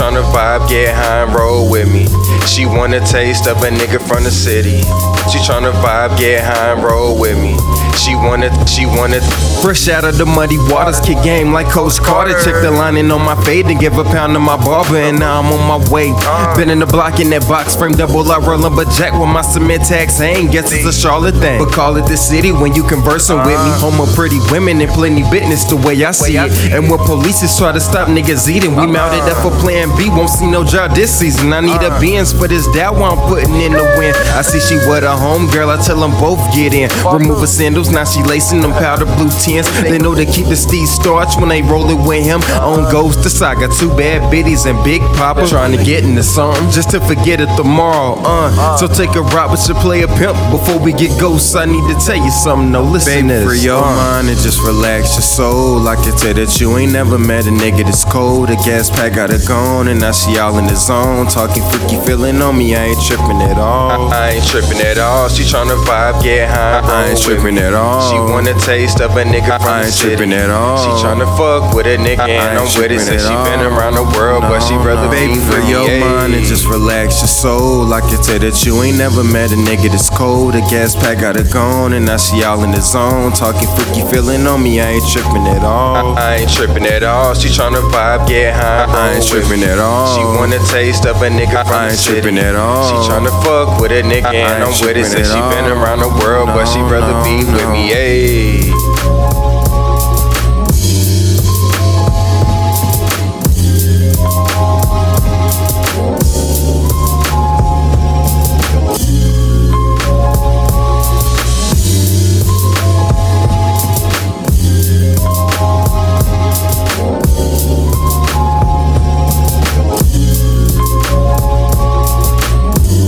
tryna vibe, get high and roll with me. She want a taste of a nigga from the city. She tryna vibe, get high and roll with me. She want it. Fresh out of the muddy waters, kick game like Coach Carter. Check the lining on my fade and give a pound to my barber, and now I'm on my way. Been in the block in that box frame, double I rollin', but jack with my cement tax. I ain't guess it's a Charlotte thing, but call it the city when you conversing with me. Home of pretty women and plenty business the way I see it. And when police try to stop niggas eating, we mounted up for plan B. Won't see no job this season. I need a Benz for this that one I'm putting in the wind. I see she with a homegirl, I tell them both get in. Remove her sandals, now she lacing them powder blue tins. They know they keep the Steve starch when they roll it with him. On Ghost, the saga, two bad biddies and Big Papa trying to get into something just to forget it tomorrow. So take a ride with your player pimp before we get ghosts. I need to tell you something, no listen. Baby, free your mind and just relax your soul. I can tell that you ain't never met a nigga that's cold. The gas pack got it gone and now she all in the zone. Talking freaky feeling on me, I ain't tripping at all. I ain't tripping at all. She tryna vibe, get high. I ain't tripping at all. She want a taste of a nigga from the city. I ain't tripping at all. She tryna fuck with a nigga and I'm with it. Since she been around the world, but she rather baby, free your mind and just relax your soul. I can tell that you ain't never met a nigga that's cold. The gas pack got it gone and now she all in the zone. Talking freaky feeling on me, I ain't tripping at all. I ain't tripping at all. She tryna vibe, get high. I ain't tripping at all. She want a taste of a nigga from the city. I ain't tripping at all. She tryna fuck with a nigga and I'm with it. Since she been around the world, but she rather be with me, ayy.